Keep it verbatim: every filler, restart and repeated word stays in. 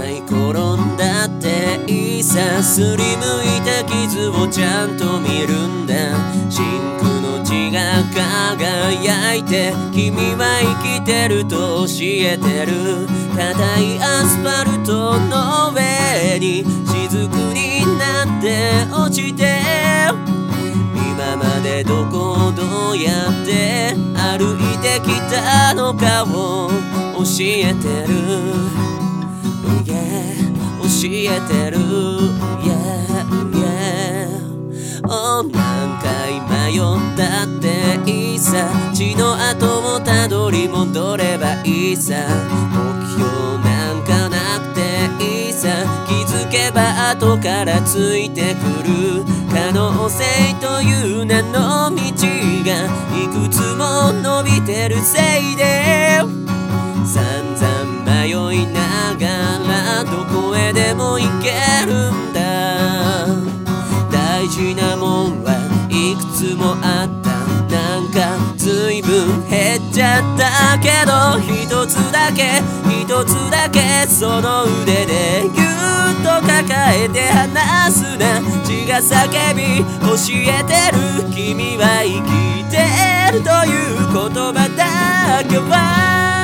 回転んだっていいさ、すりむいた傷をちゃんと見るんだ。シンクの血が輝いて君は生きてると教えてる。硬いアスファルトの上に雫になって落ちて、今までどこをどうやって歩いてきたのかを教えてる、oh yeah、 教えてる、yeah yeah、 oh、 何回迷ったっていいさ、血の跡をたどり戻ればいいさ。目標なんかなくていいさ、気づけば後からついてくる可能性という名の道がいくつも伸びてるせいで、散々迷いながらどこへでも行けるんだ。大事なもんはいくつもあった、なんかずいぶん減っちゃったけど、一つだけ一つだけその腕でぎゅっと抱えて離すな。血が叫び教えてる、君は生きてるという言葉だけは